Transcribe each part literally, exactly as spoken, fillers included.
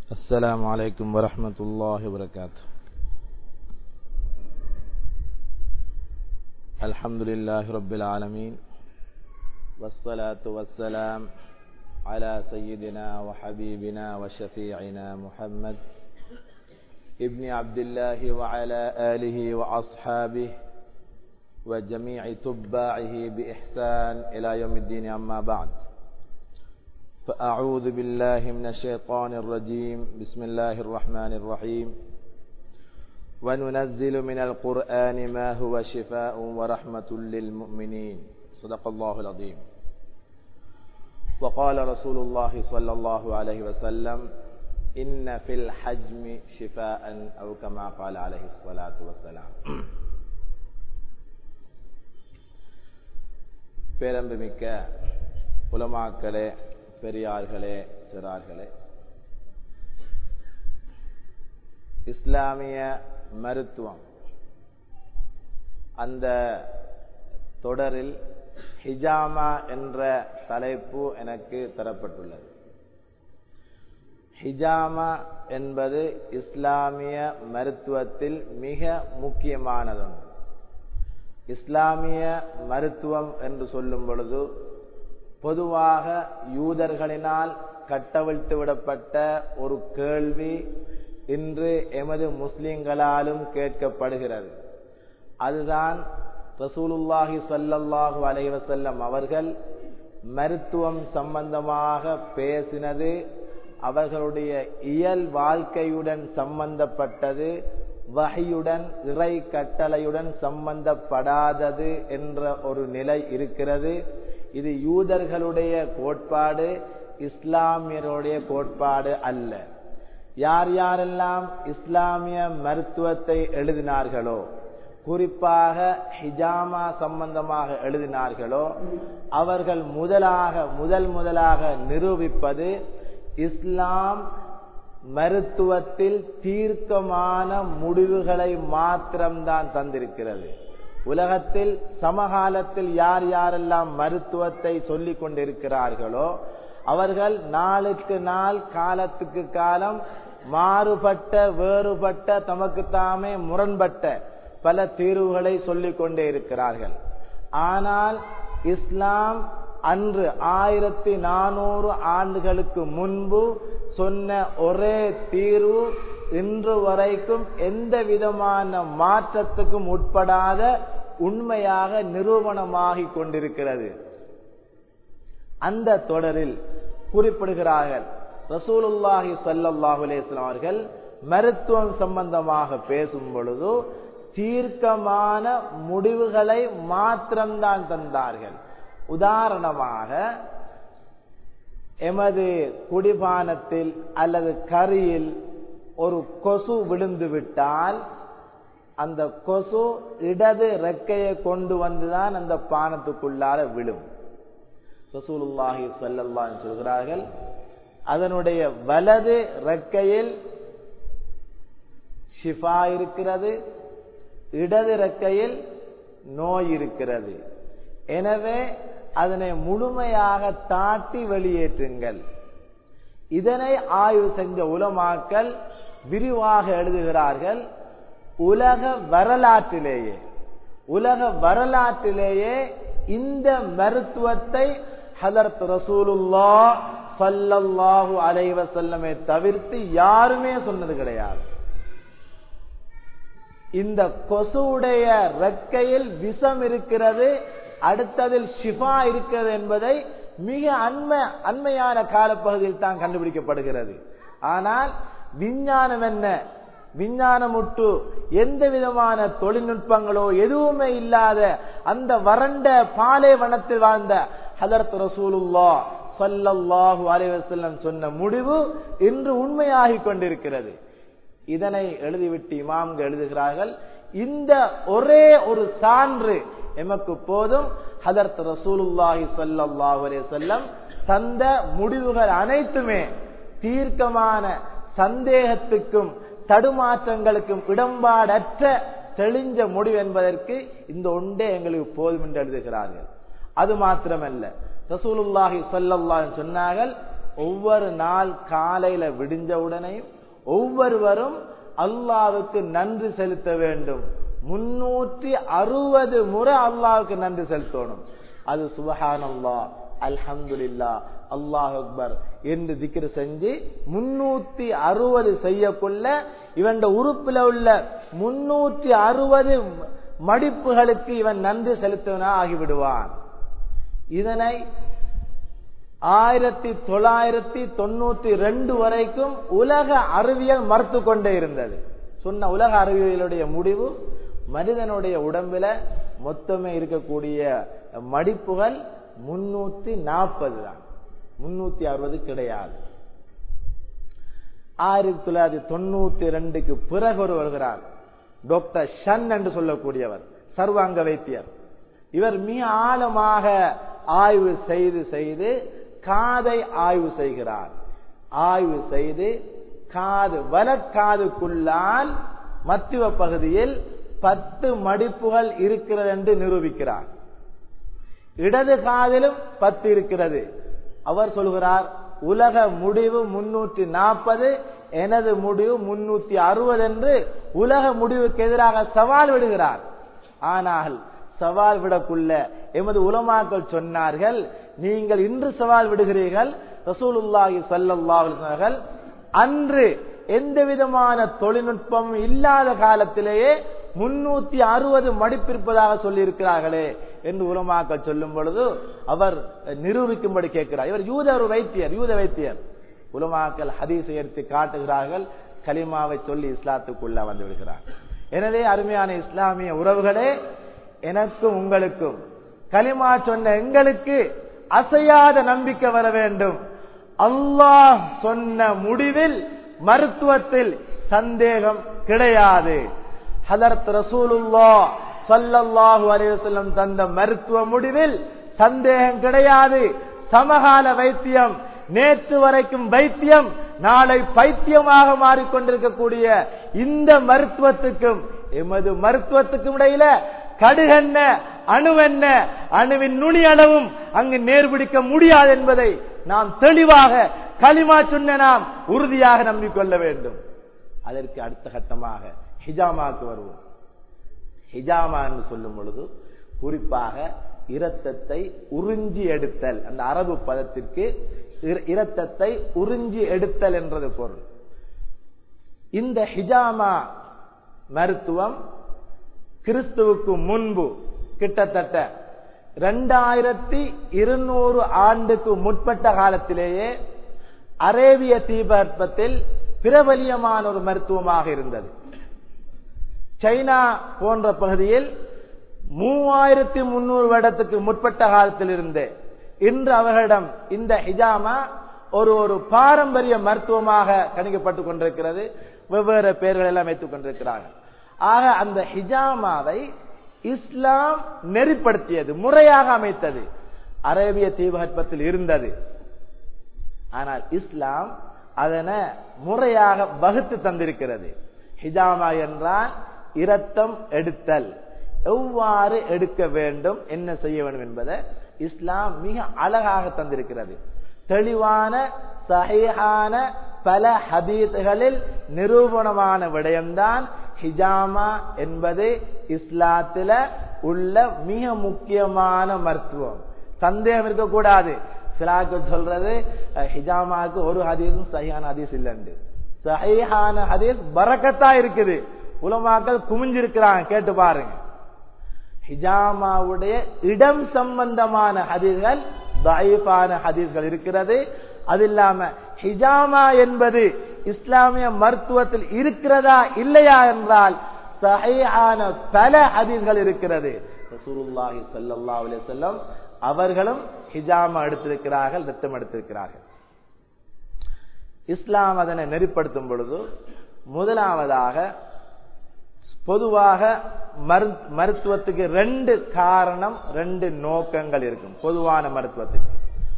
السلام عليكم ورحمة الله وبركاته. الحمد لله رب العالمين، والصلاة والسلام على سيدنا وحبيبنا وشفيعنا محمد ابن عبد الله وعلى آله وأصحابه وجميع تباعه بإحسان إلى يوم الدين. أما بعد، فأعوذ بالله من الشيطان الرجيم. بسم الله الرحمن الرحيم. وننزل من القرآن ما هو شفاء ورحمة للمؤمنين. صدق الله العظيم. وقال رسول الله صلى الله عليه وسلم: إن في الحجم شفاء، أو كما قال عليه الصلاة والسلام. பேரன்புமிக்க உலமாக்களே, பெரியார்களே, சிறார்களே, இஸ்லாமிய மருத்துவம் அந்த தொடரில் ஹிஜாமா என்ற தலைப்பு எனக்கு தரப்பட்டுள்ளது. ஹிஜாமா என்பது இஸ்லாமிய மருத்துவத்தில் மிக முக்கியமானது. இஸ்லாமிய மருத்துவம் என்று சொல்லும் பொழுது பொதுவாக யூதர்களினால் கட்டவிழ்த்து விடப்பட்ட ஒரு கேள்வி இன்று எமது முஸ்லிம்களாலும் கேட்கப்படுகிறது. அதுதான் ரசூலுல்லாஹி ஸல்லல்லாஹு அலைஹி வஸல்லம் அவர்கள் மருத்துவம் சம்பந்தமாக பேசினது அவர்களுடைய இயல் வாழ்க்கையுடன் சம்பந்தப்பட்டது, வஹியுடன் இறை கட்டளையுடன் சம்பந்தப்படாதது என்ற ஒரு நிலை இருக்கிறது. இது யூதர்களுடைய கோட்பாடு, இஸ்லாமியருடைய கோட்பாடு அல்ல. யார் யாரெல்லாம் இஸ்லாமிய மருத்துவத்தை எழுதினார்களோ, குறிப்பாக ஹிஜாமா சம்பந்தமாக எழுதினார்களோ, அவர்கள் முதலாக முதல் முதலாக நிரூபிப்பது இஸ்லாம் மருத்துவத்தில் தீர்க்கமான முடிவுகளை மாத்திரம்தான் தந்திருக்கிறது. உலகத்தில் சமகாலத்தில் யார் யாரெல்லாம் மருத்துவத்தை சொல்லிக் கொண்டிருக்கிறார்களோ அவர்கள் நாளுக்கு நாள், காலத்துக்கு காலம் மாறுபட்ட, வேறுபட்ட, தமக்கு தாமே முரண்பட்ட பல தீர்வுகளை சொல்லிக் கொண்டே இருக்கிறார்கள். ஆனால் இஸ்லாம் அன்று ஆயிரத்தி நானூறு ஆண்டுகளுக்கு முன்பு சொன்ன ஒரே தீர்வு இன்று வரைக்கும் எந்த விதமான மாற்றத்துக்கும் உட்படாத உண்மையாக நிரூபணமாகிக் கொண்டிருக்கிறது. அந்த தொடரில் குறிப்பிடுகிறார்கள், ரசூலுல்லாஹி ஸல்லல்லாஹு அலைஹி வஸல்லம் அவர்கள் மருத்துவம் சம்பந்தமாக பேசும் பொழுது தீர்க்கமான முடிவுகளை மாத்திரம்தான் தந்தார்கள். உதாரணமாக, எமது குடிபானத்தில் அல்லது கரியில் ஒரு கொசு விழுந்து விட்டால் அந்த கொசு இடது ரெக்கையை கொண்டு வந்துதான் அந்த பானத்துக்குள்ளார விழும். ரசூலுல்லாஹி ஸல்லல்லாஹு அலைஹி வஸல்லம் சொல்கிறார்கள், அதனுடைய வலது ரெக்கையில் ஷிஃபா இருக்கிறது, இடது ரெக்கையில் நோய் இருக்கிறது. எனவே அதனை முழுமையாக தாட்டி வெளியேற்றுங்கள். இதனை ஆய்வு செஞ்ச உலமாக்கள் விரிவாக எழுதுகிறார்கள். உலக வரலாற்றிலேயே உலக வரலாற்றிலேயே இந்த மருத்துவத்தை ஹதரத் ரசூலுல்லாஹ் ஸல்லல்லாஹு அலைஹி வஸல்லமை தவிர்த்து யாருமே சொன்னது கிடையாது. இந்த கொசுவுடைய ரெக்கையில் விஷம் இருக்கிறது, அடுத்ததில் ஷிஃபா இருக்கிறது என்பதை மிக அண்மை அண்மையான காலப்பகுதியில் தான் கண்டுபிடிக்கப்படுகிறது. ஆனால் விஞ்ஞானம் என்ன, விஞ்ஞானமுட்டு எந்த விதமான தொழில்நுட்பங்களோ எதுவுமே இல்லாத அந்த வறண்ட பாலைவனத்தில் வாழ்ந்த ஹதரத் ரசூலுல்லாஹ் ஸல்லல்லாஹு அலைஹி வஸல்லம் சொன்ன முடிவு இன்று உண்மையாகிக் கொண்டிருக்கிறது. இதனை எழுதிவிட்டு இமாம்கள் எழுதுகிறார்கள், இந்த ஒரே ஒரு சான்று எமக்கு போதும். ஹதரத் ரசூலுல்லாஹி ஸல்லல்லாஹு அலைஹி வஸல்லம் தந்த முடிவுகள் அனைத்துமே தீர்க்கமான, சந்தேகத்துக்கும் தடுமாற்றங்களுக்கும் இடம்பாடற்ற தெளிஞ்ச முடிவு என்பதற்கு இந்த ஒன்றே எங்களுக்கு போதும் என்று எழுதுகிறார்கள். அது மாத்திரமல்ல, ரசூலுல்லாஹி ஸல்லல்லாஹு அலைஹி வஸல்லம் சொன்னார்கள், ஒவ்வொரு நாள் காலையில விடிஞ்ச உடனே ஒவ்வொருவரும் அல்லாஹ்வுக்கு நன்றி செலுத்த வேண்டும். முன்னூற்றி அறுபது முறை அல்லாஹ்வுக்கு நன்றி செலுத்தணும். அது சுப்ஹானல்லாஹ், அல்ஹம்துலில்லாஹ், அல்லாஹ் அக்பர் என்று திக்ர் செஞ்சு முன்னூத்தி அறுபது செய்யக்குள்ள இவன் உறுப்புல உள்ள முன்னூற்றி அறுபது மடிப்புகளுக்கு இவன் நன்றி செலுத்தவனா ஆகிவிடுவான். இதனை ஆயிரத்தி தொள்ளாயிரத்தி தொண்ணூத்தி ரெண்டு வரைக்கும் உலக அறிவியல் மறுத்து கொண்டே இருந்தது. சொன்ன உலக அறிவியலுடைய முடிவு மனிதனுடைய உடம்புல மொத்தமே இருக்கக்கூடிய மடிப்புகள் முன்னூத்தி நாற்பது தான், முன்னூத்தி அறுபது கிடையாது. ஆயிரத்தி தொள்ளாயிரத்தி தொண்ணூத்தி ரெண்டுக்கு பிறகு ஒரு வருகிறார் டாக்டர் ஷன் என்று சொல்லக்கூடியவர், சர்வாங்க வைத்தியர். இவர் மிக ஆழமாக ஆய்வு செய்து செய்து காதை ஆய்வு செய்கிறார். ஆய்வு செய்து காது வலக்காதுக்குள்ளால் மத்திய பகுதியில் பத்து மடிப்புகள் இருக்கிறது என்று நிரூபிக்கிறார். இடது காதிலும் பத்து இருக்கிறது. அவர் சொல்கிறார் உலக முடிவு முன்னூற்றி நாற்பது, எனது முடிவு முன்னூத்தி அறுபது என்று உலக முடிவுக்கு எதிராக சவால் விடுகிறார். ஆனால் சவால் விடக்குள்ள எமது உலமாக்கள் சொன்னார்கள், நீங்கள் இன்று சவால் விடுகிறீர்கள். ரசூலுல்லாஹி ஸல்லல்லாஹு அலைஹி வஸல்லம் அன்று எந்த விதமான தொழில்நுட்பம் இல்லாத காலத்திலேயே முன்னூத்தி அறுபது மடிப்பிருப்பதாக சொல்லி இருக்கிறார்களே என்று உலமாக்கள் சொல்லும் பொழுது அவர் நிரூபிக்கும்படி கேட்கிறார். இவர் யூத ஒரு வைத்தியர், யூத வைத்தியர். உலமாக்கள் ஹதீஸை எடுத்து காட்டுகிறார்கள், கலிமாவை சொல்லி இஸ்லாத்துக்குள்ள வந்து விடுகிறார். எனவே அருமையான இஸ்லாமிய உறவுகளே, எனக்கும் உங்களுக்கும் கலிமா சொன்ன எங்களுக்கு அசையாத நம்பிக்கை வர வேண்டும். அல்லாஹ் சொன்ன முடிவில் மருத்துவத்தில் சந்தேகம் கிடையாது. ஹதரத் ரசூலுல்லாஹ் ஸல்லல்லாஹு அலைஹி வஸல்லம் தந்த மருத்துவ முடிவில் சந்தேகம் கிடையாது. சமகால வைத்தியம், நேற்று வரைக்கும் வைத்தியம், நாளை பைத்தியமாக மாறிக்கொண்டிருக்கக்கூடிய இந்த மருத்துவத்துக்கும் எமது மருத்துவத்துக்கும் இடையில கடுகென்ன அணுவென்ன, அணுவின் நுனி அளவும் அங்கு நேர்பிடிக்க முடியாது என்பதை நாம் தெளிவாக கலிமா சொன்ன நாம் உறுதியாக நம்பிக்கொள்ள வேண்டும். அதற்கு அடுத்த கட்டமாக ஹிஜாமாக்கு வருவோம். ஹிஜாமா என்று சொல்லும் பொழுது குறிப்பாக இரத்தத்தை உறிஞ்சி எடுத்தல், அந்த அரபு பதத்திற்கு இரத்தத்தை உறிஞ்சி எடுத்தல் என்றது பொருள். இந்த ஹிஜாமா மருத்துவம் கிறிஸ்துவுக்கு முன்பு கிட்டத்தட்ட இரண்டாயிரத்தி இருநூறு ஆண்டுக்கு முற்பட்ட காலத்திலேயே அரேபிய தீபகற்பத்தில் பிரபலியமான ஒரு மருத்துவமாக இருந்தது. சைனா போன்ற பகுதியில் மூவாயிரத்தி முன்னூறு வருடத்துக்கு முற்பட்ட காலத்தில் இருந்து இன்று அவர்களிடம் இந்த ஹிஜாமா ஒரு ஒரு பாரம்பரிய மருத்துவமாக கணிக்கப்பட்டுக் கொண்டிருக்கிறது. வெவ்வேறு பெயர்கள் எல்லாம் வைத்துக் கொண்டிருக்கிறார்கள். ஆக அந்த ஹிஜாமாவை இஸ்லாம் நெறிப்படுத்தியது, முறையாக அமைத்தது. அரேபிய தீபகற்பத்தில் இருந்தது. ஆனால் இஸ்லாம் அதனை முறையாக வகுத்து தந்திருக்கிறது. ஹிஜாமா என்றால் இரத்தம் எடுத்தல், எவ்வாறு எடுக்க வேண்டும், என்ன செய்ய வேண்டும் என்பதை இஸ்லாம் மிக அழகாக தந்திருக்கிறது. தெளிவான சஹீஹான பல ஹதீஸ்களில் நிரூபணமான விடயம்தான் ஹிஜாமா என்பது இஸ்லாத்தில உள்ள மிக முக்கியமான மருத்துவம். சந்தேகம் இருக்கக்கூடாது. சிலாக்கள் சொல்றது ஹிஜாமாவுக்கு ஒரு ஹதீஸும் சஹீஹான ஹதீஸ் இல்லைன்னு. சஹீஹான ஹதீஸ் பரக்கத்தா இருக்குது. உலமாக்கள் குமிஞ்சிருக்கிறாங்க, கேட்டு பாருங்க. ஹிஜாமாவுடைய இடம் சம்பந்தமான ஹதீஸ்கள் தஈஃபான ஹதீஸ்கள் இருக்கிறது. அது இல்லாம ஹிஜாமா என்பது இஸ்லாமிய மருத்துவத்தில் இருக்கிறதா இல்லையா என்றால் சஹீஹான பல ஹதீஸ்கள் இருக்கிறது. ரசூலுல்லாஹி ஸல்லல்லாஹு அலைஹி வஸல்லம் அவர்களும் ஹிஜாமா எடுத்திருக்கிறார்கள், ரத்தம் எடுத்திருக்கிறார்கள். இஸ்லாம் அதனை நெறிப்படுத்தும் பொழுது முதலாவதாக பொதுவாக மருத்துவத்துக்கு ரெண்டு காரணம், ரெண்டு நோக்கங்கள் இருக்கும். பொதுவான மருத்துவத்துக்கு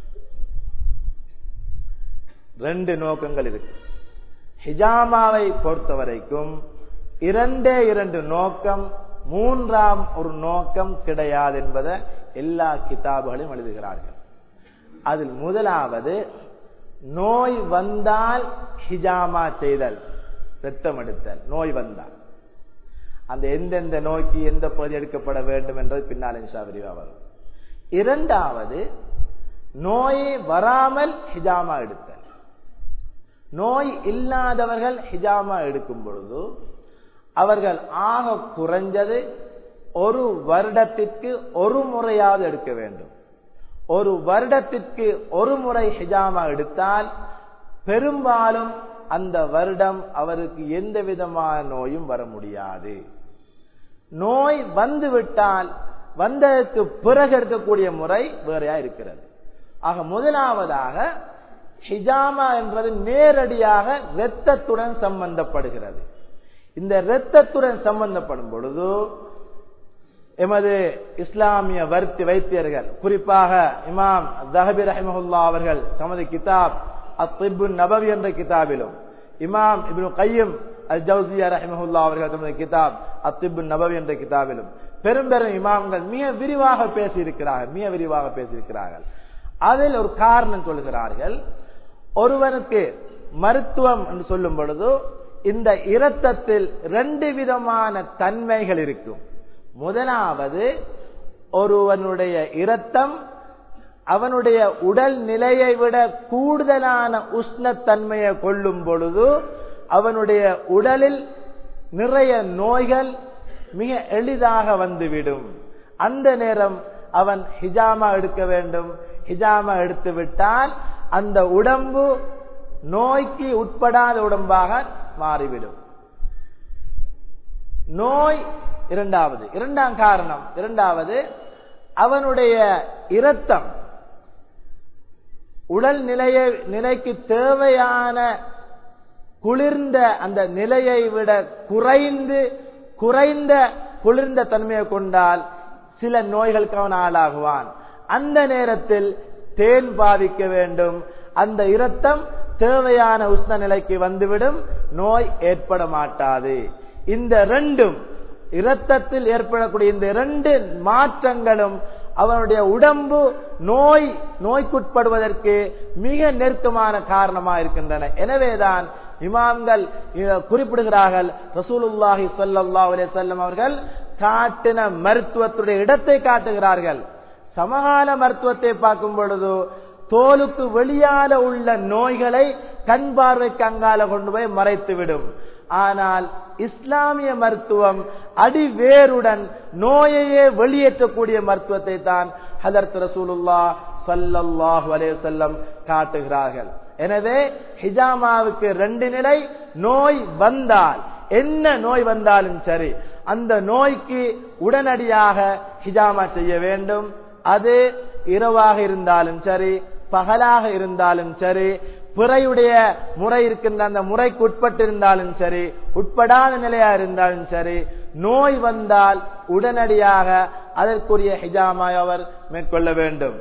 ரெண்டு நோக்கங்கள் இருக்கு. ஹிஜாமாவை பொறுத்த வரைக்கும் இரண்டே இரண்டு நோக்கம், மூன்றாம் ஒரு நோக்கம் கிடையாது என்பதை எல்லா கிதாபுகளையும் எழுதுகிறார்கள். அதில் முதலாவது நோய் வந்தால் ஹிஜாமா செய்தல், ரத்தம் எடுத்தல். நோய் வந்தால் அந்த எந்தெந்த நோய்க்கு எந்த பகுதி எடுக்கப்பட வேண்டும் என்றது பின்னால் இன்ஷா அல்லாஹ் விரிவா வரும். இரண்டாவது, நோய் வராமல் ஹிஜாமா எடுத்தல். நோய் இல்லாதவர்கள் ஹிஜாமா எடுக்கும் பொழுது அவர்கள் ஆக குறைஞ்சது ஒரு வருடத்திற்கு ஒரு முறையாவது எடுக்க வேண்டும். ஒரு வருடத்திற்கு ஒரு முறை ஹிஜாமா எடுத்தால் பெரும்பாலும் அந்த வருடம் அவருக்கு எந்த விதமான நோயும் வர முடியாது. நோய் வந்துவிட்டால் வந்ததற்கு பிறகு எடுக்கக்கூடிய முறை வேறையா இருக்கிறது. ஆக முதலாவதாக ஹிஜாமா என்பது நேரடியாக இரத்தத்துடன் சம்பந்தப்படுகிறது. இந்த இரத்தத்துடன் சம்பந்தப்படும் பொழுது எமது இஸ்லாமிய வர்த்தி வைத்தியர்கள், குறிப்பாக இமாம் ஸஹபி ரஹிமஹுல்லாஹ் அவர்கள் தமது கிதாப் அத்-திப் நபவி என்ற கிதாபிலும், இமாம் இப்னு கய்யிம் அல்-ஜௌஸிய்யா ரஹிமஹுல்லாஹ் அவர்கள் தமது கிதாப் அத்-திப் நபவி என்ற கிதாபிலும் பெரும் பெரும் இமாம்கள் மிக விரிவாக பேசியிருக்கிறார்கள் மிக விரிவாக பேசியிருக்கிறார்கள். அதில் ஒரு காரணம் சொல்கிறார்கள். ஒருவனுக்கு மருத்துவம் என்று சொல்லும் பொழுது இந்த இரத்தத்தில் ரெண்டு விதமான தன்மைகள் இருக்கும். முதலாவது, ஒருவனுடைய இரத்தம் அவனுடைய உடல் நிலையை விட கூடுதலான உஷ்ணத்தன்மையை கொள்ளும் பொழுது அவனுடைய உடலில் நிறைய நோய்கள் மிக எளிதாக வந்துவிடும். அந்த நேரம் அவன் ஹிஜாமா எடுக்க வேண்டும். ஹிஜாமா எடுத்து விட்டால் அந்த உடம்பு நோய்க்கு உட்படாத உடம்பாக மாறிவிடும். நோய் இரண்டாவது இரண்டாம் காரணம் இரண்டாவது அவனுடைய இரத்தம் உடல் நிலையை நிலைக்கு தேவையான குளிர்ந்த அந்த நிலையை விட குறைந்து குறைந்த குளிர்ந்த தன்மையை கொண்டால் சில நோய்களுக்கு அவன் ஆளாகுவான். அந்த நேரத்தில் தேன் பாவிக்க வேண்டும். அந்த இரத்தம் தேவையான உஷ்ண நிலைக்கு வந்துவிடும், நோய் ஏற்பட மாட்டாது. இந்த ரெண்டும் இரத்தத்தில் ஏற்படக்கூடிய இந்த இரண்டு மாற்றங்களும் அவனுடைய உடம்பு நோய் நோய்க்குட்படுவதற்கு மிக நெருக்கமான காரணமாக இருக்கின்றன. எனவேதான் இமாம்கள் குறிப்பிடுகிறார்கள், ரசூலுல்லாஹி ஸல்லல்லாஹு அலைஹி வஸல்லம் அவர்கள் காட்டின மருத்துவத்துடைய இடத்தை காட்டுகிறார்கள். சமகால மருத்துவத்தை பார்க்கும் பொழுது தோலுக்கு வெளியால உள்ள நோய்களை கண் பார்வைக்கு அங்கால கொண்டு போய் மறைத்துவிடும். ஆனால் இஸ்லாமிய மருத்துவம் அடிவேருடன் நோயையே வெளியேற்றக்கூடிய மருத்துவத்தை தான் ஹதரத் ரசூலுல்லாஹ் ஸல்லல்லாஹு அலைஹி வஸல்லம் காட்டுகிறார்கள். எனவே ஹிஜாமாவுக்கு ரெண்டு நிலை. நோய் வந்தால், என்ன நோய் வந்தாலும் சரி, அந்த நோய்க்கு உடனடியாக ஹிஜாமா செய்ய வேண்டும். அது இரவாக இருந்தாலும் சரி, பகலாக இருந்தாலும் சரி, பிறையுடைய முறை இருக்கின்ற அந்த முறைக்கு உட்பட்டு இருந்தாலும் சரி, உட்படாத நிலையா இருந்தாலும் சரி, நோய் வந்தால் உடனடியாக அதற்குரிய ஹிஜாமா அவர் மேற்கொள்ள வேண்டும்.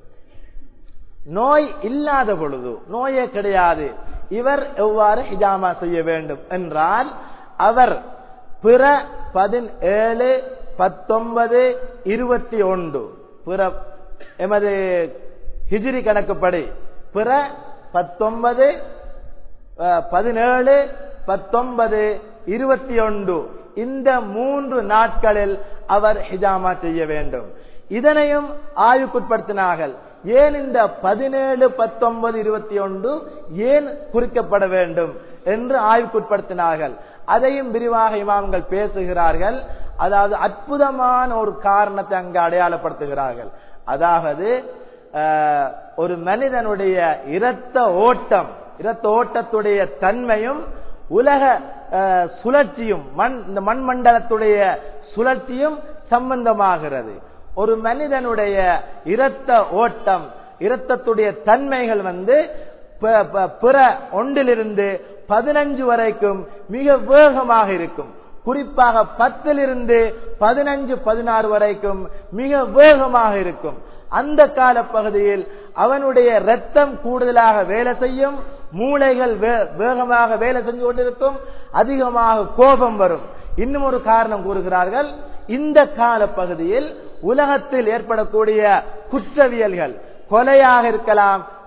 நோய் இல்லாத பொழுது, நோயே கிடையாது, இவர் எவ்வாறு ஹிஜாமா செய்ய வேண்டும் என்றால், அவர் பிற பதினேழு பத்தொன்பது இருபத்தி ஒன்று பிற எமது ஹிஜ்ரி கணக்குப்படி பிற பத்தொன்பது பதினேழு பத்தொன்பது இருபத்தி ஒன்று இந்த மூன்று நாட்களில் அவர் ஹிஜாமா செய்ய வேண்டும். இதனையும் ஆய்வுக்குட்படுத்தினார்கள். ஏன் இந்த பதினேழு பத்தொன்பது இருபத்தி ஒன்று ஏன் குறிக்கப்பட வேண்டும் என்று ஆய்வுக்குட்படுத்தினார்கள். அதையும் விரிவாக இமாம்கள் பேசுகிறார்கள். அதாவது அற்புதமான ஒரு காரணத்தை அங்கு அடையாளப்படுத்துகிறார்கள். அதாவது ஒரு மனிதனுடைய இரத்த ஓட்டம் இரத்த ஓட்டத்துடைய தன்மையும் உலக சுழற்சியும் மண் இந்த மண்மண்டலத்துடைய சுழற்சியும் சம்பந்தமாகிறது. ஒரு மனிதனுடைய இரத்த ஓட்டம் இரத்தத்துடைய தன்மைகள் வந்து பிற ஒன்றிலிருந்து பதினஞ்சு வரைக்கும் மிக வேகமாக இருக்கும். குறிப்பாக பத்திலிருந்து பதினஞ்சு பதினாறு வரைக்கும் மிக வேகமாக இருக்கும். அந்த கால பகுதியில் அவனுடைய இரத்தம் கூடுதலாக வேலை செய்யும், மூளைகள் வேகமாக வேலை செஞ்சு கொண்டிருக்கும், அதிகமாக கோபம் வரும். இன்னும் ஒரு காரணம் கூறுகிறார்கள், இந்த கால பகுதியில் உலகத்தில் ஏற்படக்கூடிய குற்றவியல்கள், கொலையாக இருக்கலாம்,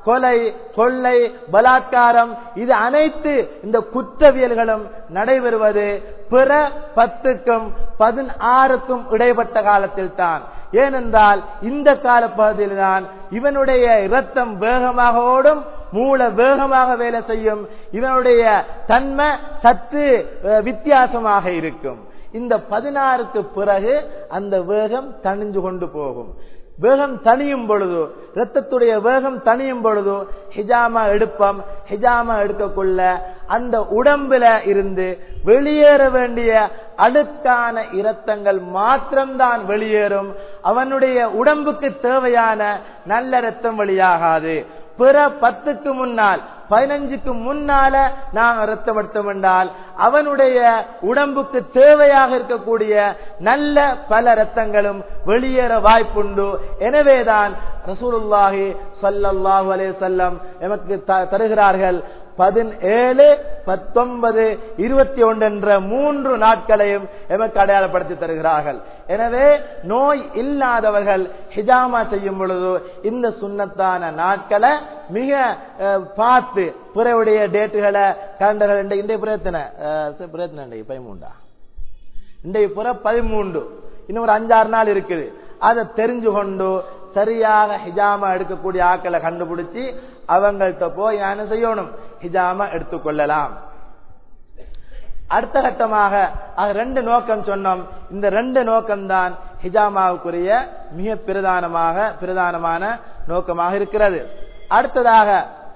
கொலை, கொள்ளை, பலாத்காரம் இது அனைத்து இந்த குற்றவியல்களும் நடைபெறுவது பிற பத்துக்கும் பதினாறுக்கும் இடைப்பட்ட காலத்தில் தான். ஏனென்றால் இந்த கால பகுதியில் தான் இவனுடைய இரத்தம் வேகமாக ஓடும், மூளை வேகமாக வேலை செய்யும், இவனுடைய தன்மை சற்று வித்தியாசமாக இருக்கும். இந்த பதினாறுக்கு பிறகு அந்த வேகம் தணிஞ்சு கொண்டு போகும். வேகம் தனியும் பொழுது, இரத்தத்துடைய வேகம் தனியும் பொழுது ஹிஜாமா எடுப்பம். ஹிஜாமா எடுக்கக்குள்ள அந்த உடம்புல இருந்து வெளியேற வேண்டிய அழுக்கான இரத்தங்கள் மாத்திரம்தான் வெளியேறும். அவனுடைய உடம்புக்கு தேவையான நல்ல இரத்தம் வெளியாகாது. பிற பத்துக்கு முன்னால் பதினஞ்சுக்கு முன்னால நாம் ரத்தம் எடுத்தோம் என்றால் அவனுடைய உடம்புக்கு தேவையாக இருக்கக்கூடிய நல்ல பல ரத்தங்களும் வெளியேற வாய்ப்புண்டு. எனவேதான் ரசூலுல்லாஹி ஸல்லல்லாஹு அலைஹி வஸல்லம் எமக்கு தருகிறார்கள் பதினேழு, பத்தொன்பது, இருபத்தி ஒன்று என்ற மூன்று நாட்களையும் எமக்கு அடையாளப்படுத்தி தருகிறார்கள். எனவே நோய் இல்லாதவர்கள் ஹிஜாமா செய்யும் பொழுது இந்த சுன்னத்தான நாட்களை மிக பார்த்து பிறவுடைய டேட்டுகளை கலண்டர்கள். இன்றைய பிரயத்தனை பிரயத்தனை பதிமூன்றா இன்றைய புற பதிமூன்று இன்னும் ஒரு அஞ்சாறு நாள் இருக்குது. அதை தெரிஞ்சு கொண்டு சரியாக ஹிஜாமா எடுக்கக்கூடிய ஆக்களை கண்டுபிடிச்சு அவங்கள்ட்ட போய் என்ன செய்யணும், ஹிஜாமா எடுத்துக்கொள்ளலாம். அடுத்த கட்டமாக ரெண்டு நோக்கம் சொன்னோம். இந்த ரெண்டு நோக்கம்தான் ஹிஜாமாவுக்குரிய மிக பிரதானமாக பிரதானமான நோக்கமாக இருக்கிறது. அடுத்ததாக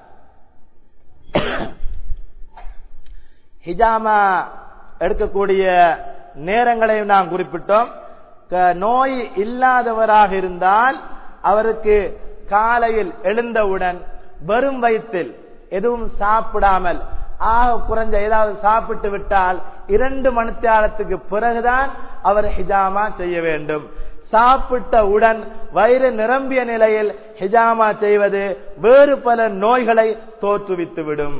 ஹிஜாமா எடுக்கக்கூடிய நேரங்களையும் நாம் குறிப்பிட்டோம். நோய் இல்லாதவராக இருந்தால் அவருக்கு காலையில் எழுந்தவுடன் வெறும் வயிற்றில் எதுவும் சாப்பிடாமல் ஆக குறைஞ்ச ஏதாவது சாப்பிட்டு விட்டால் இரண்டு மணித்தியாலத்துக்கு பிறகுதான் அவர் ஹிஜாமா செய்ய வேண்டும். சாப்பிட்டவுடன் வயிறு நிரம்பிய நிலையில் ஹிஜாமா செய்வது வேறு பல நோய்களை தோற்றுவித்துவிடும்.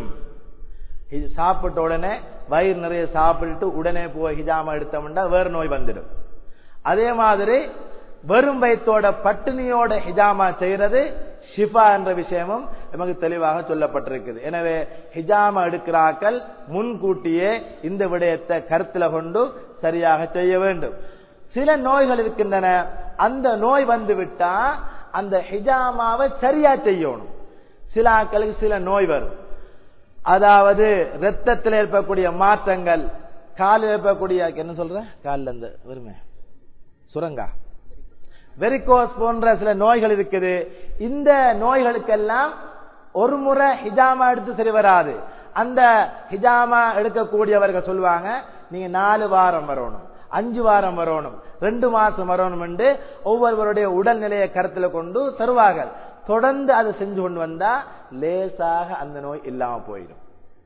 சாப்பிட்ட உடனே வயிறு நிறைய சாப்பிட்டு உடனே போய் ஹிஜாமா எடுத்தோம்னா வேறு நோய் வந்துடும். அதே மாதிரி வெறும் வயிற்றோட பட்டினியோட ஹிஜாமா செய்யறது ஷிஃபா என்ற விஷயமும் நமக்கு தெளிவாக சொல்லப்பட்டிருக்குது. எனவே ஹிஜாமா எடுக்கிறார்கள் முன்கூட்டியே இந்த விடயத்தை கருத்துல கொண்டு சரியாக செய்ய வேண்டும். சில நோய்கள் இருக்கின்றன, அந்த நோய் வந்து விட்டா அந்த ஹிஜாமாவை சரியா செய்யணும். சில ஆட்களுக்கு சில நோய் வரும், அதாவது ரத்தத்தில் ஏற்படக்கூடிய மாற்றங்கள், காலில் ஏற்படக்கூடிய என்ன சொல்ற காலில் இருந்து வருமே சுரங்கா வெரிகோஸ் போன்ற சில நோய்கள் இருக்குது. இந்த நோய்களுக்கெல்லாம் ஒரு முறை ஹிஜாமா எடுத்து சரி வராது. அந்த ஹிஜாமா எடுக்கக்கூடியவர்கள் சொல்லுவாங்க, நீங்க நாலு வாரம் வரணும், அஞ்சு வாரம் வரணும், ரெண்டு மாசம் வரணும் என்று ஒவ்வொருவருடைய உடல்நிலையை கருத்துல கொண்டு தருவார்கள். தொடர்ந்து அதை செஞ்சு கொண்டு வந்தா லேசாக அந்த நோய் இல்லாம போயிடும்.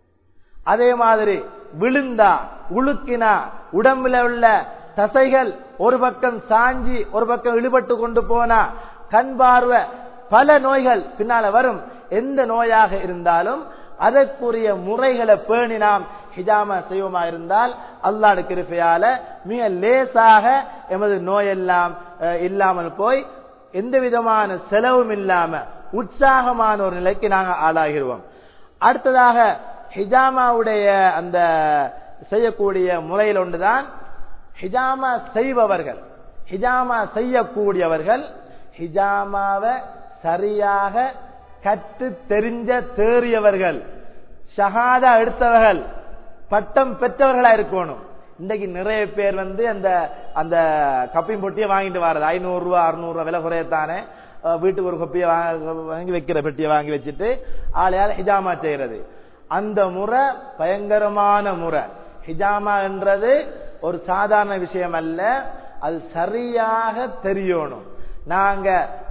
அதே மாதிரி விழுந்தா உழுக்கினா உடம்புல உள்ள தசைகள் ஒரு பக்கம் சாஞ்சி ஒரு பக்கம் இழுபட்டு கொண்டு போனா கண் பார்வை பல நோய்கள் பின்னால வரும். எந்த நோயாக இருந்தாலும் அதற்குரிய முறைகளை பேணி நாம் ஹிஜாமா செய்வோமா இருந்தால் அல்லாஹ்வுடைய கிருபையால மிக லேசாக எமது நோயெல்லாம் இல்லாமல் போய் எந்த விதமான செலவும் இல்லாம உற்சாகமான ஒரு நிலைக்கு நாங்கள் ஆளாகிடுவோம். அடுத்ததாக ஹிஜாமாவுடைய அந்த செய்யக்கூடிய முறையில் ஒன்றுதான் ஹிஜாமா செய்பவர்கள், ஹிஜாமா செய்யக்கூடியவர்கள் ஹிஜாமாவை சரியாக கற்று தெரிஞ்ச தேறியவர்கள், ஷஹாதா எடுத்தவர்கள், பட்டம் பெற்றவர்களா இருக்கணும். இன்றைக்கு நிறைய பேர் வந்து அந்த அந்த கப்பிங் பொட்டியை வாங்கிட்டு வர்றது ஐநூறு ரூபா அறுநூறு ரூபா விலை குறையத்தானே வீட்டுக்கு ஒரு கப்பியை வாங்கி வைக்கிற பெட்டியை வாங்கி வச்சுட்டு ஆளையால் ஹிஜாமா செய்யறது. அந்த முறை பயங்கரமான முறை. ஹிஜாமா என்றது ஒரு சாதாரண விஷயம் அல்ல, அது சரியாக தெரியணும். நாங்க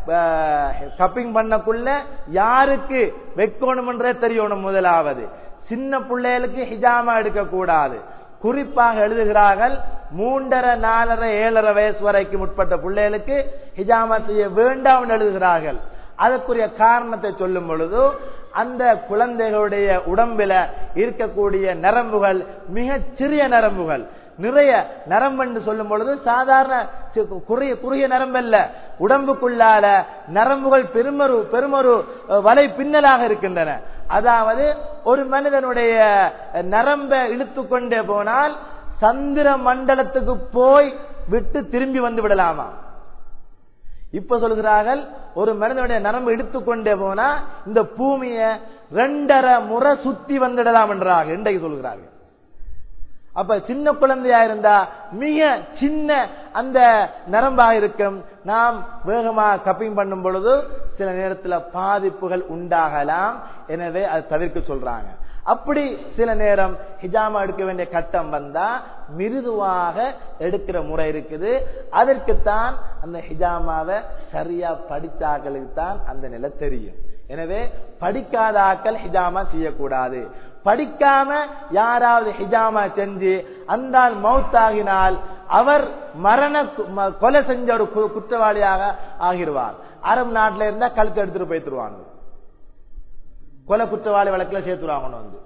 கப்பிங் பண்ணக்குள்ள யாருக்கு வைக்கணும்ன்றே தெரியணும். முதலாவது சின்ன பிள்ளைகளுக்கு ஹிஜாமா எடுக்க கூடாது. குறிப்பாக எழுதுகிறார்கள் மூன்றரை நாலரை ஏழரை வயசு வரைக்கும் உட்பட்ட பிள்ளைகளுக்கு ஹிஜாமா செய்ய வேண்டாம் எழுதுகிறார்கள். அதற்குரிய காரணத்தை சொல்லும் பொழுது அந்த குழந்தைகளுடைய உடம்பில இருக்கக்கூடிய நரம்புகள் மிக சிறிய நரம்புகள். நிறைய நரம்பு சொல்லும் பொழுது சாதாரண குறுகிய குறுகிய நரம்பல்ல, உடம்புக்குள்ளால நரம்புகள் பெருமொரு பெருமொரு வலை பின்னலாக இருக்கின்றன. அதாவது ஒரு மனிதனுடைய நரம்பை இழுத்து கொண்டே போனால் சந்திர மண்டலத்துக்கு போய் விட்டு திரும்பி வந்து விடலாமா? இப்ப சொல்கிறார்கள் ஒரு மனிதனுடைய நரம்பு இழுத்துக்கொண்டே போனா இந்த பூமியை ரெண்டரை முறை சுத்தி வந்துடலாம் என்றார்கள் இன்றைக்கு சொல்கிறார்கள். அப்ப சின்ன குழந்தையா இருந்தா மிக சின்ன அந்த நரம்பாக இருக்கும். நாம் வேகமா கப்பிங் பண்ணும் பொழுது சில நேரத்தில் பாதிப்புகள் உண்டாகலாம். எனவே அது தவிர்க்க சொல்றாங்க. அப்படி சில நேரம் ஹிஜாமா எடுக்க வேண்டிய கட்டம் வந்தா மிருதுவாக எடுக்கிற முறை இருக்குது. அதற்குத்தான் அந்த ஹிஜாமாவை சரியா படித்தாக்களுக்கு தான் அந்த நிலை தெரியும். எனவே படிக்காத ஆக்கள் ஹிஜாமா செய்யக்கூடாது. படிக்காம யாராவது ஹிஜாமா செஞ்சு அந்த மௌத்தாகினால் அவர் மரண கொலை செஞ்ச ஒரு குற்றவாளியாக ஆகிடுவார். அரபு நாட்டில இருந்தா கழுத்து எடுத்துட்டு போய்த்துருவாங்க, கொலை குற்றவாளி வழக்கில் சேர்த்துருவாங்க வந்து.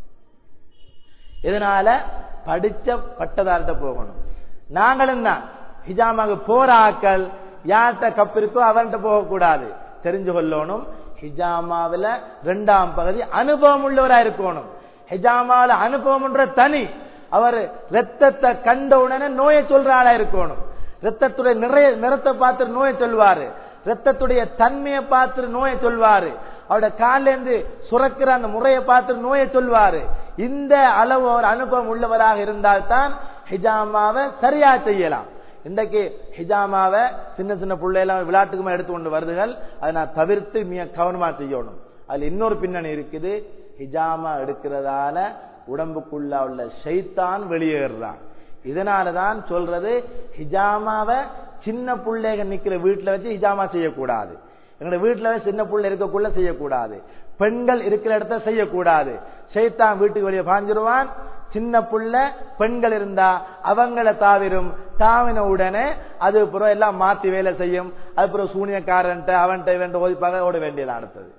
இதனால படிச்ச பட்டதார்கிட்ட போகணும். நாங்களும் தான் ஹிஜாமாக்கு போற ஆக்கள் யார்கிட்ட கப்பு இருக்கோ அவன்கிட்ட போகக்கூடாது, தெரிஞ்சு கொள்ளணும். ஹிஜாமாவில இரண்டாம் பகுதி அனுபவம் உள்ளவரா இருக்கணும். ஹிஜாமாவில அனுபவம் தனி. அவர் ரத்தத்தை கண்ட உடனே நோயை சொல்ற ஆளா இருக்கணும். ரத்தத்துடைய நிறைய நிறத்தை பார்த்து நோயை சொல்வாரு, ரத்தத்துடைய தன்மையை பார்த்து நோயை சொல்வாரு, அவருடைய காலில இருந்து சுரக்கிற அந்த முறையை பார்த்து நோயை சொல்வாரு. இந்த அளவு ஒரு அனுபவம் உள்ளவராக இருந்தால்தான் ஹிஜாமாவை சரியா செய்யலாம். இன்றைக்கு ஹிஜாமாவை சின்ன சின்ன பிள்ளைலாம் விளையாட்டுக்குமே எடுத்து கொண்டு வருதுகள். அதை நான் தவிர்த்து மிக கவனமா செய்யணும். அதுல இன்னொரு பின்னணி இருக்குது. ஹிஜாமா எடுக்கிறதால உடம்புக்குள்ள உள்ள ஷைத்தான் வெளியேறான். இதனாலதான் சொல்றது ஹிஜாமாவை சின்ன பிள்ளைகள் நிக்கிற வீட்டுல வச்சு ஹிஜாமா செய்யக்கூடாது. எங்களோட வீட்டுல சின்ன பிள்ளை இருக்கக்குள்ள செய்யக்கூடாது. பெண்கள் இருக்கிற இடத்த செய்யக்கூடாது. ஷைத்தான் வீட்டுக்கு வெளியே பாஞ்சிருவான். சின்ன புள்ள பெண்கள் இருந்தா அவங்களை தாவிரும். தாவின உடனே அது புறம் எல்லாம் மாத்தி வேலை செய்யும். அது புறம் சூனியக்காரன் அவன்கிட்ட இவன் ஓதிப்பாக ஓட வேண்டியது அடுத்தது.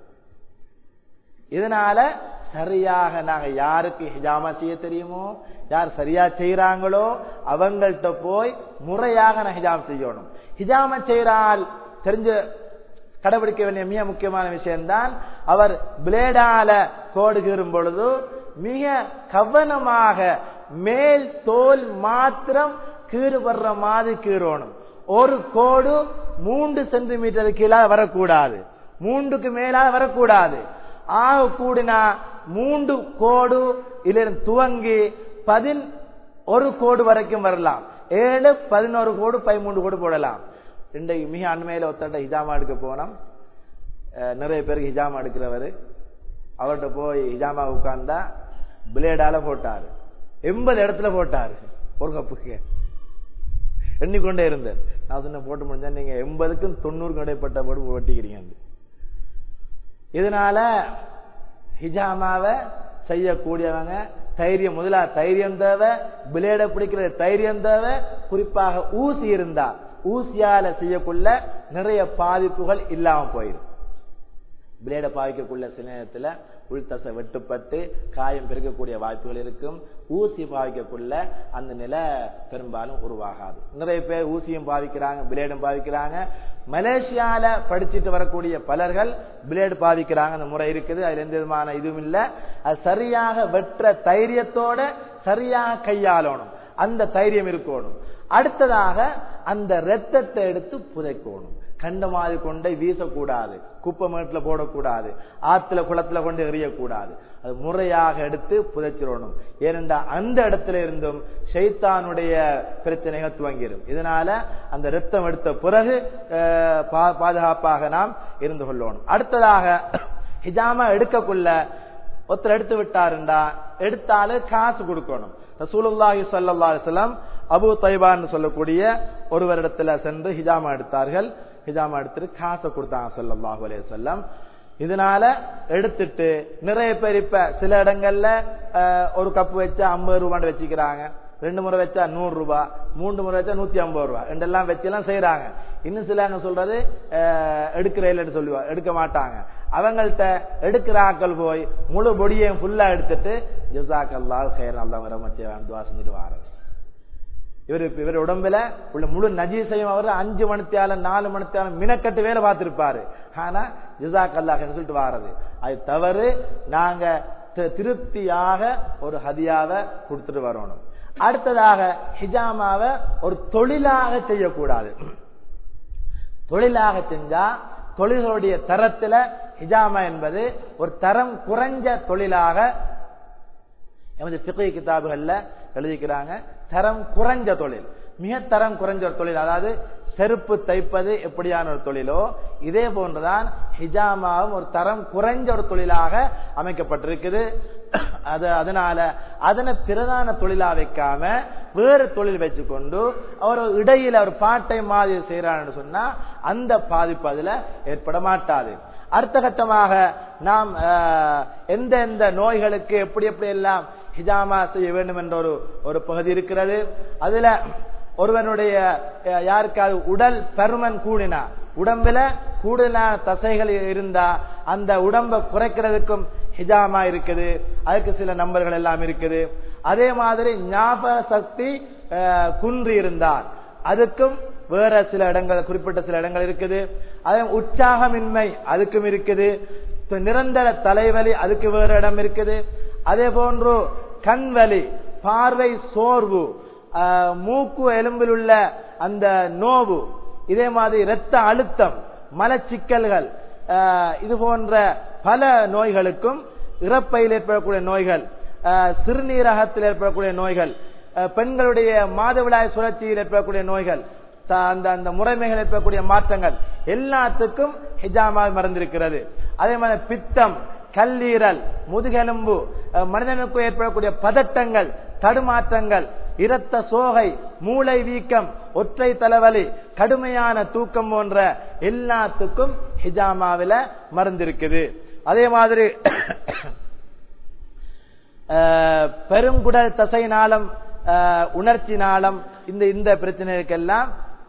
இதனால சரியாக நாங்க யாருக்கு ஹிஜாமா செய்ய தெரியுமோ, யார் சரியா செய்யறாங்களோ அவங்கள்ட்ட போய் முறையாக நான் ஹிஜாம் செய்யணும். ஹிஜாமா செய்யறால் தெரிஞ்ச கடைபிடிக்க வேண்டிய மிக முக்கியமான விஷயம்தான், அவர் பிளேடால கோடு கீறும் பொழுது மிக கவனமாக மேல் தோல் மாத்திரம் கீறுபடுற மாதிரி கீறணும். ஒரு கோடு மூன்று சென்டிமீட்டர் கீழே வரக்கூடாது, மூன்றுக்கு மேலாக வரக்கூடாது. ஆக கூடினா மூன்று கோடு இதிலிருந்து துவங்கி பதின் ஒரு கோடு வரைக்கும் வரலாம். ஏழு பதினோரு கோடு பதிமூன்று கோடு போடலாம். இன்றைக்கு மிக அண்மையில ஒருத்தட்ட ஹிஜாமா எடுக்க போனோம். நிறைய பேருக்கு ஹிஜாமா எடுக்கிறவரு அவர்கிட்ட போய் ஹிஜாமா உட்கார்ந்தா பிளேடால போட்டாரு. எண்பது இடத்துல போட்டாரு ஒரு கப்புக்கு எண்ணிக்கொண்டே இருந்தார். நான் சொன்ன போட்டு முடிஞ்சா நீங்க எண்பதுக்கும் தொண்ணூறுக்கும் இடைப்பட்ட போட்டு ஒட்டிக்கிறீங்க. இதனால ஹிஜாமாவை செய்யக்கூடியவங்க தைரியம், முதலா தைரியம் தேவை, பிளேட பிடிக்கிற தைரியம் தேவை. குறிப்பாக ஊசி இருந்தா ஊசியால செய்யக்குள்ள நிறைய பாதிப்புகள் இல்லாம போயிடும். பிளேட பாவிக்கக்குள்ள சில நேரத்துல உள்தசை வெட்டுப்பட்டு காயம் பெருக்கக்கூடிய வாய்ப்புகள் இருக்கும். ஊசி பாவிக்கக்குள்ள அந்த நிலை பெரும்பாலும் உருவாகாது. நிறைய பேர் ஊசியும் பாவிக்கிறாங்க, பிளேடும் பாவிக்கிறாங்க. மலேசியால படிச்சுட்டு வரக்கூடிய பலர்கள் பிளேடு பாவிக்கிறாங்க. அந்த முறை இருக்குது, அதுல எந்த விதமான இதுவும் இல்லை. அது சரியாக வெற்ற தைரியத்தோட சரியாக கையாளணும், அந்த தைரியம் இருக்கணும். அடுத்ததாக அந்த ரத்தத்தை எடுத்து புதைக்கணும். கண்ட மாதிரி கொண்டை வீசக்கூடாது, குப்பை மேட்டுல போடக்கூடாது, ஆத்துல குளத்துல கொண்டு எறியக்கூடாது. அது முறையாக எடுத்து புதைச்சிடணும். ஏனென்றா அந்த இடத்துல இருந்தும் ஷைத்தானுடைய பிரச்சனைகள் துவங்கிடும். இதனால அந்த ரத்தம் எடுத்த பிறகு பாதுகாப்பாக நாம் இருந்து கொள்ளணும். அடுத்ததாக ஹிஜாமா எடுக்கக்குள்ள ஒருத்தர் எடுத்து விட்டாருண்டா எடுத்தாலும் காசு கொடுக்கணும். ரசூலுல்லாஹி ஸல்லல்லாஹு அலைஹி வஸல்லம் அபூ தைபான்னு சொல்லக்கூடிய ஒருவரிடத்துல சென்று ஹிஜாமா எடுத்தார்கள். ஹிஜாமா எடுத்துட்டு காசை கொடுத்தாங்க ஸல்லல்லாஹு அலைஹி வஸல்லம். இதனால எடுத்துட்டு நிறைய பேர் இப்ப சில இடங்கள்ல ஒரு கப்பு வச்சா ஐம்பது ரூபான்னு வச்சுக்கிறாங்க, ரெண்டு முறை வச்சா நூறு ரூபாய், மூன்று முறை வச்சா நூத்தி ஐம்பது ரூபாய் ரெண்டெல்லாம் வச்சு எல்லாம் செய்யறாங்க. இன்னும் சிலங்க சொல்றது எடுக்கிற இல்லைன்னு சொல்லுவா, எடுக்க மாட்டாங்க. அவங்கள்ட்ட எடுக்கிற ஆக்கள் போய் முழு பொடியையும் ஃபுல்லா எடுத்துட்டு ஜஸாக்கல்லாஹு கைரன் அல்லாஹ் ரஹ்மத் துஆ செஞ்சுட்டு வாரது. இவர் இவர் உடம்புல உள்ள முழு நஜீஸையும் அவர் அஞ்சு மணித்தியாலும் நாலு மணித்தியாலும் மினக்கட்டு வேலை பார்த்திருப்பாரு. ஆனா ஜஸாக்கல்லாஹ் சொல்லிட்டு வாரது அது தவறு. நாங்க திருப்தியாக ஒரு ஹதியாவை கொடுத்துட்டு வரணும். அடுத்ததாக ஹிஜாமாவை ஒரு தொழிலாக செய்யக்கூடாது. தொழிலாக செஞ்சா தொழில்களுடைய தரத்துல ஹிஜாமா என்பது ஒரு தரம் குறைஞ்ச தொழிலாக எமது ஃபிக்ஹ் கிதாபுகள்ல எழுதிக்கிறாங்க. தரம் குறைஞ்ச தொழில், மிக தரம் குறைஞ்ச ஒரு தொழில். அதாவது செருப்பு தைப்பது எப்படியான ஒரு தொழிலோ இதே போன்றுதான் ஹிஜாமாவும் ஒரு தரம் குறைஞ்ச ஒரு தொழிலாக அமைக்கப்பட்டிருக்குது. அது அதனால அதனை பிரதான தொழிலா வைக்காம வேறு தொழில் வச்சுக்கொண்டு அவர் இடையில ஒரு பாட்டை மாதிரி செய்யறான்னு சொன்னா அந்த பாதிப்பு அதுல ஏற்பட மாட்டாது. அடுத்த கட்டமாக நாம் எந்த எந்த நோய்களுக்கு எப்படி எப்படி எல்லாம் ஹிஜாமா செய்ய வேண்டும் என்ற ஒரு ஒரு பகுதி இருக்கிறது. அதுல ஒருவனுடைய யாருக்காவது உடல் பருமன் கூடினா, உடம்புல கூடுதலான தசைகள் இருந்தா அந்த உடம்பை குறைக்கிறதுக்கும் ஹிஜாமா இருக்குது. அதுக்கு சில நம்பர்கள் எல்லாம் இருக்குது. அதே மாதிரி ஞாபக சக்தி குன்றி இருந்தால் அதுக்கும் வேற சில இடங்கள், குறிப்பிட்ட சில இடங்கள் இருக்குது. அதே உற்சாகமின்மை அதுக்கும் இருக்குது. நிரந்தர தலைவலி அதுக்கு வேற இடம் இருக்குது. அதே போன்று கண்வலி, பார்வை சோர்வு, மூக்கு எலும்பில் உள்ள அந்த நோவு, இதே மாதிரி இரத்த அழுத்தம், மலச்சிக்கல்கள், இது போன்ற பல நோய்களுக்கும், இறப்பையில் ஏற்படக்கூடிய நோய்கள், சிறுநீரகத்தில் ஏற்படக்கூடிய நோய்கள், பெண்களுடைய மாதவிடாய் சுழற்சியில் ஏற்படக்கூடிய நோய்கள், அந்த அந்த முறைமைகள் ஏற்படக்கூடிய மாற்றங்கள் எல்லாத்துக்கும் ஹிஜாமா மறந்திருக்கிறது. அதே மாதிரி பித்தம், கல்லீரல், முதுகெலும்பு, மனிதனுக்கு ஏற்படக்கூடிய பதட்டங்கள், தடுமாற்றங்கள், இரத்த சோகை, மூளை வீக்கம், ஒற்றை தலைவலி, கடுமையான தூக்கம் போன்ற எல்லாத்துக்கும் ஹிஜாமாவில மறந்திருக்குது. அதே மாதிரி பெருங்குடல் தசை நாளம், உணர்ச்சி நாளம், இந்த இந்த பிரச்சனைக்கெல்லாம்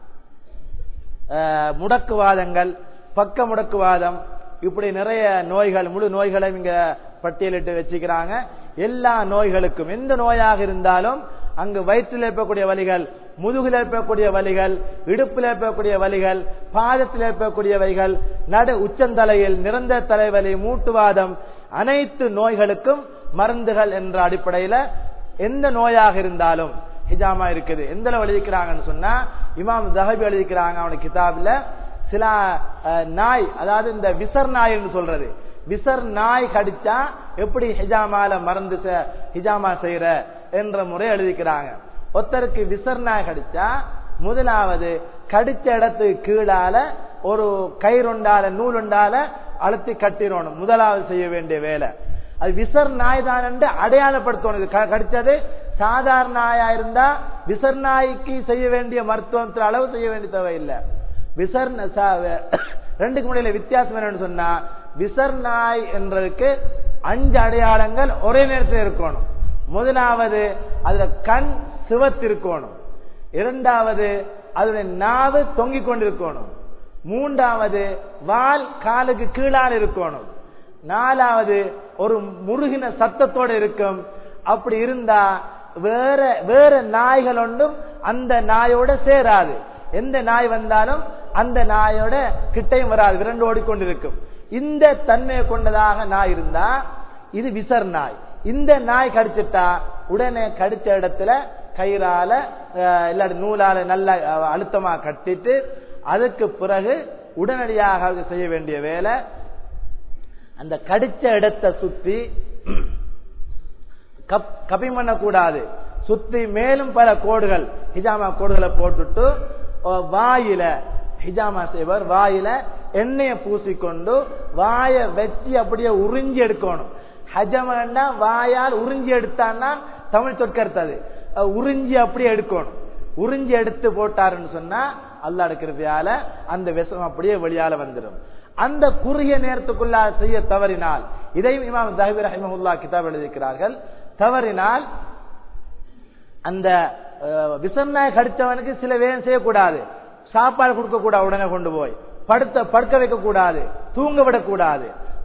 முடக்குவாதங்கள், பக்க முடக்குவாதம், இப்படி நிறைய நோய்கள், முழு நோய்களை இங்க பட்டியலிட்டு வச்சுக்கிறாங்க. எல்லா நோய்களுக்கும் எந்த நோயாக இருந்தாலும் அங்கு வயிற்றில் ஏற்படக்கூடிய வலிகள், முதுகில் ஏற்படக்கூடிய வலிகள், இடுப்பில் ஏற்படக்கூடிய வலிகள், பாதத்தில் ஏற்படக்கூடிய வலிகள், நடு உச்சந்தலையில் நிரந்தர தலைவலி, மூட்டுவாதம், அனைத்து நோய்களுக்கும் மருந்துகள் என்ற அடிப்படையில எந்த நோயாக இருந்தாலும் ஹிஜாமா இருக்குது. எந்த எழுதிக்கிறாங்கன்னு சொன்னா இமாம் தஹபி எழுதிக்கிறாங்க அவனுக்கு கிதாபில, சில நாய், அதாவது இந்த விசர் நாய் என்று சொல்றது, விசர் நாய் கடிச்சா எப்படி ஹிஜாமால மருந்து ஹிஜாமா செய்யற என்ற முறை எழுதிக்கிறாங்க. ஒருத்தருக்கு விசர் நாய் கடிச்சா முதலாவது கடிச்ச இடத்துக்கு கீழால ஒரு கயிறுண்டால நூலுண்டால அழுத்தி கட்டிடணும். முதலாவது செய்ய வேண்டிய வேலை அது விசர் நாய் தான் என்று அடையாளப்படுத்தணும். கடிச்சது சாதாரண நாயா இருந்தா விசர் நாய்க்கு செய்ய வேண்டிய மருத்துவத்தில் அளவு செய்ய வேண்டிய தேவையில்லை. விசர் ரெண்டுக்கு முடியல வித்தியாசம் என்னன்னு சொன்னா, விசர் நாய் என்றதுக்கு அஞ்சு அடையாளங்கள் ஒரே நேரத்தில் இருக்கணும். முதலாவது அதுல கண் சிவத்திருக்கணும், இரண்டாவது அதுல நாவு தொங்கிக் கொண்டிருக்கணும், மூன்றாவது வால் காலுக்கு கீழால் இருக்கணும், நாலாவது ஒரு முருகின சத்தத்தோட இருக்கும். அப்படி இருந்தா வேற வேற நாய்கள் ஒன்றும் அந்த நாயோட சேராது. எந்த நாய் வந்தாலும் அந்த நாயோட கிட்டையும் வராது, விரண்டு ஓடிக்கொண்டிருக்கும். இந்த தன்மையை கொண்டதாக நாய் இருந்தா இது விசர் நாய். இந்த நாய் கடிச்சிட்டா உடனே கடிச்ச இடத்துல கயிறால இல்லாட்டி நூலால நல்ல அழுத்தமா கட்டிட்டு அதுக்கு பிறகு உடனடியாக செய்ய வேண்டிய வேலை, அந்த கடிச்ச இடத்தை சுத்தி கபி பண்ணக்கூடாது. சுத்தி மேலும் பல கோடுகள், ஹிஜாமா கோடுகளை போட்டுட்டு வாயில ஹிஜாமா செய்வர் வாயில எண்ணெயை பூசிக்கொண்டு வாயை வச்சு அப்படியே உறிஞ்சி எடுக்கணும். ஹஜமன்னா வாயால் உறிஞ்சி எடுத்தான்னா தமிழ் சொற்கருத்தது, உறிஞ்சி அப்படியே எடுக்கணும். உறிஞ்சி எடுத்து போட்டாருன்னு சொன்னா அல்லாஹ் இருக்கிறதால அந்த விஷம் அப்படியே வெளியால வந்துடும். அந்த குறுகிய நேரத்துக்குள்ள செய்ய தவறினால், இதையும் இமாம் தஹபி ரஹிமஹுல்லாஹ் கிதாப் எழுதியிருக்கிறார்கள், தவறினால் அந்த விசன்னாய் கடித்தவனுக்கு சில வேகம் செய்யக்கூடாது. சாப்பாடு கொடுக்க கூடாது, உடனே கொண்டு போய் படுத்த படுக்க வைக்க கூடாது, தூங்க விடக்கூடாது.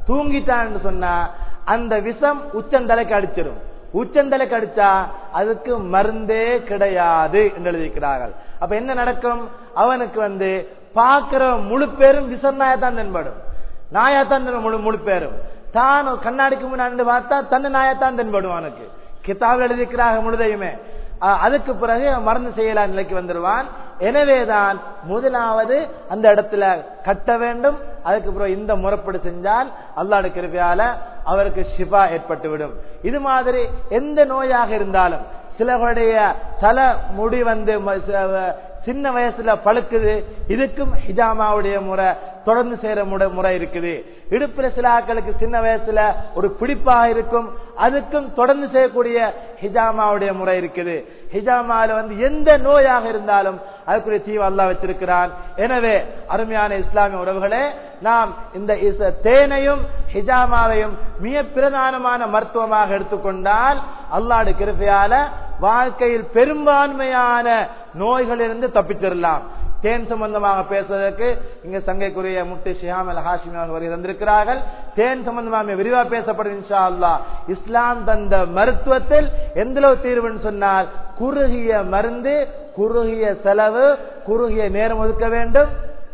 தூங்கிட்டான்னு சொன்னா அந்த விஷம் உச்சந்தலைக்கு அடிச்சிடும். உச்சந்தலைக்கு அடிச்சா அதுக்கு மருந்தே கிடையாது என்று எழுதிக்கிறார்கள். அப்ப என்ன நடக்கும்? அவனுக்கு வந்து பார்க்கிற முழு பேரும் விஷம் நாயத்தான் தென்படும். நாயாத்தான் முழு முழு பேரும் தான் கண்ணாடிக்கு முன்னாடி பார்த்தா தன்னை நாயத்தான் தென்படும். அவனுக்கு கிதாபில் எழுதிக்கிறாங்க முழுதையுமே. அதுக்கு பிறகு மருந்து செய்யலாம் நிலைக்கு வந்துடுவான். எனவேதான் முதலாவது அந்த இடத்துல கட்ட வேண்டும். அதுக்கு பிறகு இந்த முறைப்படி செஞ்சால் அல்லாஹ்வுடைய கிருபையால அவருக்கு ஷிஃபா ஏற்பட்டுவிடும். இது மாதிரி எந்த நோயாக இருந்தாலும், சிலருடைய தலை முடி வந்து சின்ன வயசுல பழுக்குது, இதுக்கும் ஹிஜாமாவுடைய முறை தொடர்ந்து செய்யற முறை இருக்குது. இடுப்புல சில ஆட்களுக்கு சின்ன வயசுல ஒரு பிடிப்பாக இருக்கும், அதுக்கும் தொடர்ந்து செய்யக்கூடிய ஹிஜாமாவுடைய முறை இருக்குது. ஹிஜாமால வந்து எந்த நோயாக இருந்தாலும் அதுக்குரிய தீவு அல்லாஹ் வச்சிருக்கிறான். எனவே அருமையான இஸ்லாமிய உறவுகளே, நாம் இந்த தேனையும் ஹிஜாமாவையும் மிக பிரதானமான மருத்துவமாக எடுத்துக்கொண்டால் அல்லாஹ்வுடைய கிருபையால வாழ்க்கையில் பெரும்பான்மையான நோய்களிலிருந்து தப்பிச்சிடலாம். தேன் சம்பந்தமாக பேசுவதற்கு இங்க சங்கைக்குரிய முஃப்தி ஷிஹாம் அல் ஹாஷிமி அவர்கள் வருகை தந்திருக்கிறார்கள். தேன் சம்பந்தமாக விரிவா பேசப்படும் இன்ஷா அல்லாஹ். இஸ்லாம் தந்த மருத்துவத்தில் எந்தளவு தீர்வுன்னு சொன்னால், குறுகிய மருந்து, குறுகிய செலவு, குறுகிய நேரம் ஒதுக்க வேண்டும்.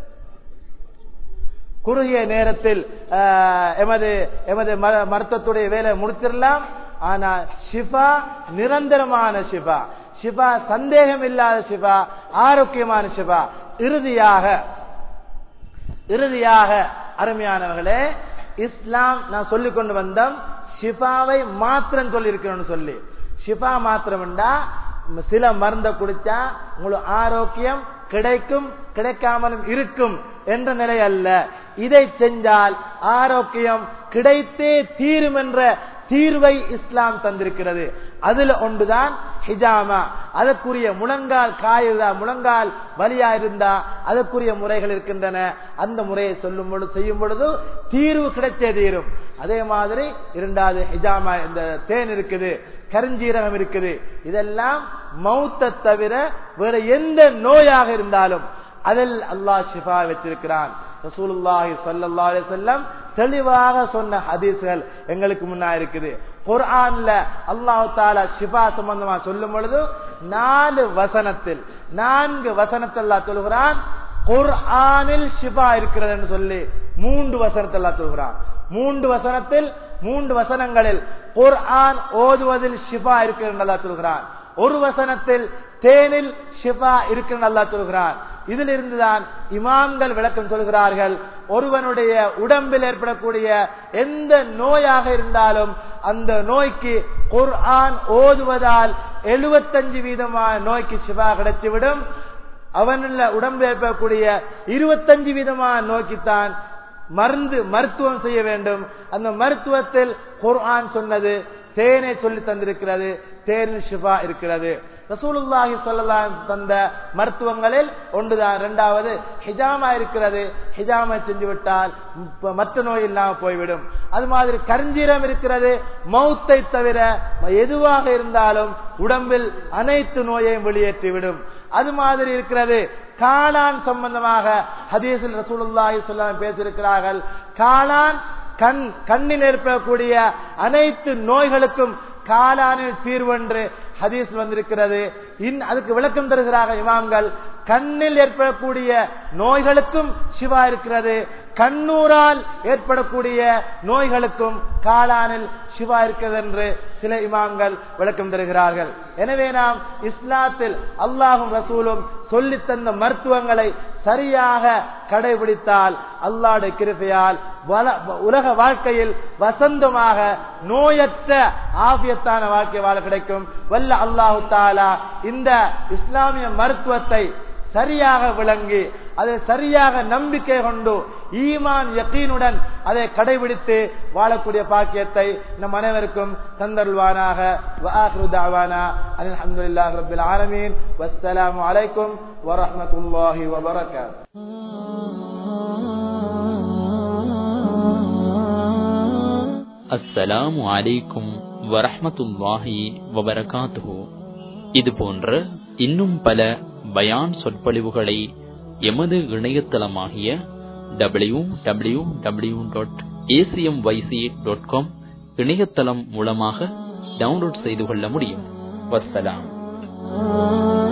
குறுகிய நேரத்தில் எமது எமது மருத்துவத்துடைய வேலை முடிச்சிடலாம். ஆனா ஷிஃபா நிரந்தரமான ஷிஃபா, ஷிஃபா சந்தேகம் இல்லாத ஷிஃபா, ஆரோக்கியமான ஷிஃபா. இறுதியாக இறுதியாக அருமையானவர்களே, இஸ்லாம் நான் சொல்லிக் கொண்டு வந்தோம் ஷிஃபாவை மாத்திரம் சொல்லி இருக்கிறோம்னு சொல்லி. ஷிஃபா மாத்திரம்டா சில மருந்தை குடிச்சா உங்களுக்கு ஆரோக்கியம் கிடைக்கும், கிடைக்காமலும் இருக்கும் என்ற நிலை அல்ல. இதை செஞ்சால் ஆரோக்கியம் கிடைத்தே தீரும் என்ற தீர்வை இஸ்லாம் தந்திருக்கிறது. அதுல ஒன்றுதான் ஹிஜாமா. அதற்குரிய முழங்கால் காயுதா, முழங்கால் வலியா இருந்தா அதற்குரிய முறைகள் இருக்கின்றன. அந்த முறையை சொல்லும் பொழுது செய்யும் பொழுது தீர்வு கிடைச்சே தீரும். அதே மாதிரி இரண்டாவது ஹிஜாமா, இந்த தேன் இருக்குது, கருஞ்சீரகம் இருக்குது. இதெல்லாம் மௌத்தை தவிர வேற எந்த நோயாக இருந்தாலும் அதில் அல்லாஹ் ஷிஃபா வச்சிருக்கிறான். ரசூலுல்லாஹி ஸல்லல்லாஹு அலைஹி வஸல்லம் தெளிவாக சொன்ன ஹதீஸ்கள் எங்களுக்கு முன்னா இருக்குது. குர்ஆன்ல அல்லாஹ் தஆலா ஷிஃபா சம்பந்தமா சொல்லும் பொழுது நாலு வசனத்தில் நான்கு வசனத்தில் அல்லாஹ் சொல்கிறான் குர்ஆனில் ஷிஃபா இருக்கிறது என்று சொல்லி மூன்று வசனத்தில் அல்லாஹ் சொல்கிறான். மூன்று வசனத்தில் மூன்று வசனங்களில் குர்ஆன் ஓதுவதில் ஷிஃபா இருக்கிறது என்று அல்லாஹ் சொல்கிறான். ஒரு வசனத்தில் தேனில் ஷிஃபா இருக்கிறது அல்லாஹ் சொல்கிறான். இதில் இருந்துதான் இமாம்கள் விளக்கம் சொல்கிறார்கள், ஒருவனுடைய உடம்பில் ஏற்படக்கூடிய எந்த நோயாக இருந்தாலும் அந்த நோய்க்கு குர்ஆன் ஓதுவதால் எழுபத்தஞ்சு வீதமான நோய்க்கு ஷிஃபா கிடைத்துவிடும். அவனுள்ள உடம்பில் ஏற்படக்கூடிய இருபத்தஞ்சு வீதமான நோய்க்குத்தான் மருந்து மருத்துவம் செய்ய வேண்டும். அந்த மருத்துவத்தில் குர்ஆன் சொன்னது தேனை சொல்லி தந்திருக்கிறது, தேனில் ஷிஃபா இருக்கிறது. ரசூலுல்லாஹி ஸல்லல்லாஹு அலைஹி வஸல்லம் தந்த மருத்துவங்களில் ஒன்றுதான். இரண்டாவது ஹிஜாமா இருக்கிறது, ஹிஜாமா செஞ்சு விட்டால் மற்ற நோய் இல்லாமல் போய்விடும். அது மாதிரி கருஞ்சீரம் இருக்கிறது, மௌத்தை தவிர எதுவாக இருந்தாலும் உடம்பில் அனைத்து நோயையும் வெளியேற்றிவிடும். அது மாதிரி இருக்கிறது காளான் சம்பந்தமாக ஹதீஸில் ரசூலுல்லாஹி ஸல்லல்லாஹு அலைஹி வஸல்லம் பேசியிருக்கிறார்கள். காளான் கண் கண்ணில் ஏற்படக்கூடிய அனைத்து நோய்களுக்கும் காளானில் தீர்வென்று ஹதீஸ் வந்திருக்கிறது. இன் அதுக்கு விளக்கம் தருகிறார்கள் இமாம்கள். கண்ணில் ஏற்படக்கூடிய நோய்களுக்கும் ஷிஃபா இருக்கிறது, கண்ணூரால் ஏற்படக்கூடிய நோய்களுக்கும் காளானில் ஷிஃபா இருக்கிறது என்று சில இமாம்கள் விளக்கம் தருகிறார்கள். எனவே நாம் இஸ்லாத்தில் அல்லாஹும் ரசூலும் சொல்லி தந்த மருத்துவங்களை சரியாக கடைபிடித்தால் அல்லாஹ்வுடைய கிருபையால் உலக வாழ்க்கையில் வசந்தமாக நோயற்ற ஆபியத்தான வாழ்க்கை வாழ கிடைக்கும். வல்ல அல்லாஹு தஆலா இந்த இஸ்லாமிய மருத்துவத்தை சரியாக விளங்கி அதை சரியாக நம்பிக்கை கொண்டு ஈமான் யகீனுடன் அதை கடைபிடித்து வாழக்கூடிய பாக்கியத்தை நம் அனைவருக்கும் தந்தருள்வானாக. வ ஆகிரு தஅவானா அல்ஹம்துலில்லாஹி ரப்பில் ஆலமீன். வஸ்ஸலாமு அலைக்கும் வரஹ்மத்துல்லாஹி வபரகாத்துஹு. அஸ்ஸலாமு அலைக்கும் வரஹ்மத்துல்லாஹி வபரகாத்துஹு. இது போன்ற இன்னும் பல பயான் சொற்பொழிவுகளை எமது இணையதளமாகிய W W W dot ACM YC dot com இணையதளம் மூலமாக டவுன்லோட் செய்து கொள்ள முடியும். வஸ்ஸலாம்.